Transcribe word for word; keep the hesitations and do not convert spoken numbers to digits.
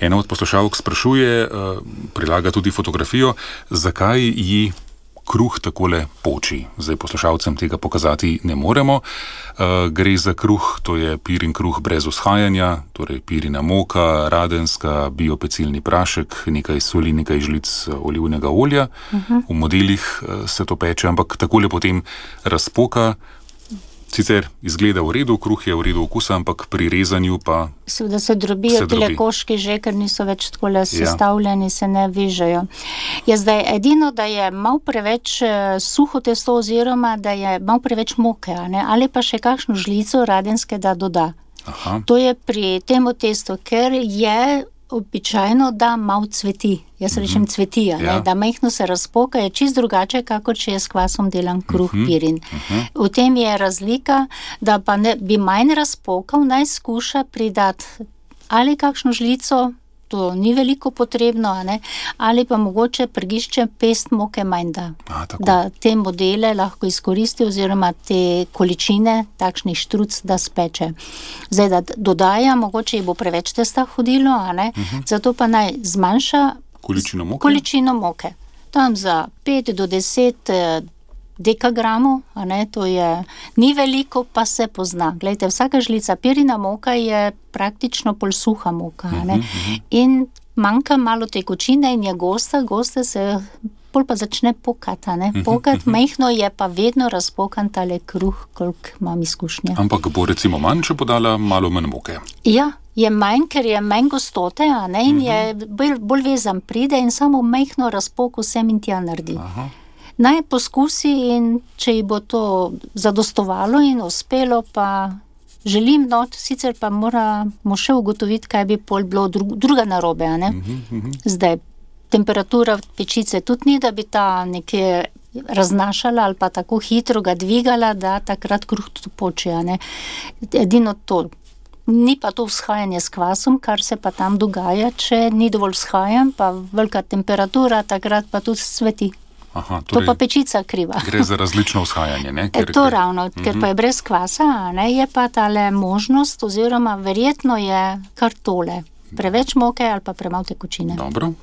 Ena od poslušalk sprašuje, prilaga tudi fotografijo, zakaj ji kruh takole poči. Zdaj poslušalcem tega pokazati ne moremo. Gre za kruh, to je pirin kruh brez vzhajanja, torej pirina moka, radenska, biopecilni prašek, nekaj soli, nekaj žlic olivnega olja. Uh-huh. V modelih se to peče, ampak takole potem razpoka. Sicer izgleda v redu, kruh je v redu okusa, ampak pri rezanju pa seveda se drobijo tile koški že, ker niso več takole sestavljeni, ja. Se ne vežejo. Je zdaj edino, da je malo preveč suho testo oziroma, da je malo preveč moke, ne? Ali pa še kakšno žlico radenske da doda. Aha. To je pri temu testu, ker je običajno, da malo cveti. Jaz rečem cvetija, ja. Da majhno se razpoka, je čist drugače, kako če je s kvasom delan kruh uh-huh. pirin. Uh-huh. V tem je razlika, da pa ne, bi manj razpokal, naj skuša pridati ali kakšno žlico, to ni veliko potrebno, ne? Ali pa mogoče prgišče pest moke manj da. A, da te modele lahko izkoristi oziroma te količine takšnih štruc, da speče. Zdaj, da dodaja, mogoče ji bo preveč testa hodilo, a ne? Uh-huh. Zato pa naj zmanjša količino moke. Količino moke. Tam za pet do deset dekagramov, a ne, to je, ni veliko, pa se pozna. Glejte, vsaka žlica pirina moka je praktično pol suha moka, a ne, uh-huh. In manjka malo tekočine in je gosta, gosta se pol pa začne pokati, a ne, pokati, majhno je pa vedno razpokan tale kruh, koliko imam izkušnje. Ampak bo recimo manj, če podala malo manj moke. Ja, je manj, ker je manj gostote, a ne, in uh-huh. je bolj, bolj vezan pride in samo majhno razpoko sem in tja naredi. Aha. Naj poskusi in če ji bo to zadostovalo in uspelo, pa želim, no, sicer pa moramo še ugotoviti, kaj bi pol bilo dru- druga narobe, a ne? Uh-huh, uh-huh. Zdaj, temperatura pečice tudi ni, da bi ta nekje raznašala ali pa tako hitro ga dvigala, da takrat kruh tudi poči, a ne? Edino to. Ni pa to vzhajanje s kvasom, kar se pa tam dogaja, če ni dovolj vzhajan, pa velika temperatura, takrat pa tudi cveti. Aha, torej, to pa pečica kriva. Gre za različno vzhajanje, ne? Ker, to ker, ravno, ker uh-huh. pa je brez kvasa, ne, je pa tale možnost, oziroma verjetno je kar tole. Preveč moke ali pa premalo tekočine. Dobro.